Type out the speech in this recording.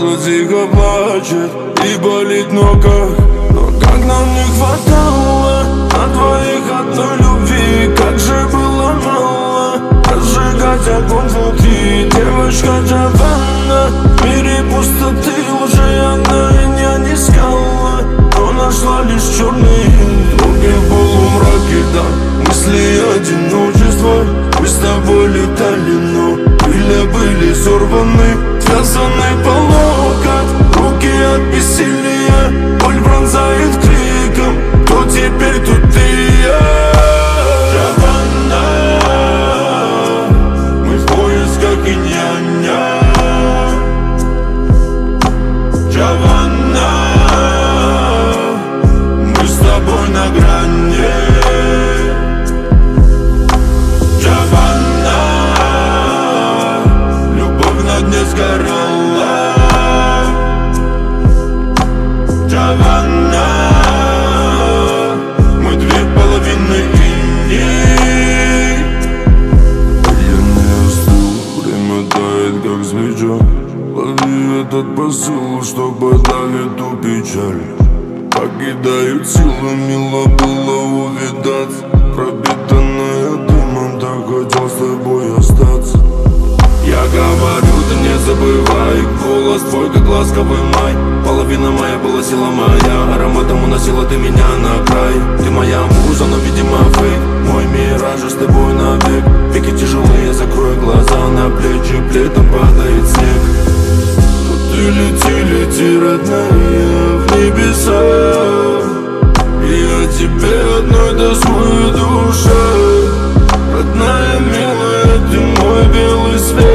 Что тихо плачет и болит, но как нам не хватало на двоих одной любви. Как же было мало разжигать огонь внутри. Девочка Джованна, в мире пустоты уже одна меня не искала, но нашла лишь черные дороги в полумраке, да. Мысли одиночества, мы с тобой летали, но крылья были сорваны, связаны по локоть, руки от бессилия, боль пронзает криком. Кто теперь тут ты и я? Джованна, мы в поисках инь-янь. Джованна, мы с тобой на грани. Джованна, любовь на дне сгорала. Джованна, мы две половины иней. Я не остыл, время тает как свеча. Лови этот посыл, что подавит эту печаль. Покидают силы, мило было увидаться. Пропитанная дымом, так хотел с тобой остаться. Я говорю, ты не забывай, голос твой, как ласковый май. Половина моя была сила моя, ароматом уносила ты меня на край. Ты моя муза, но видимо фейк, мой мираж с тобой навек. Веки тяжелые, закрой глаза, на плечи плетом падает снег. Но ты лети, лети, родная, в небеса. И я тебе одной тоскую душа. Родная, милая, ты мой белый свет.